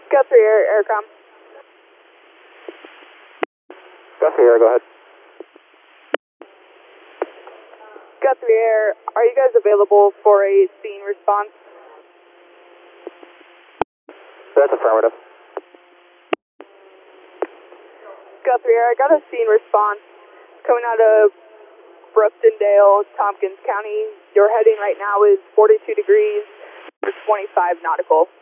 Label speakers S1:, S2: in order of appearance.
S1: Guthrie Air, Aircom.
S2: Guthrie Air, go ahead.
S1: Guthrie Air, are you guys available for a scene response?
S2: That's affirmative.
S1: Guthrie Air, I got a scene response coming out of Brooktondale, Tompkins County. Your heading right now is 42 degrees, 25 nautical.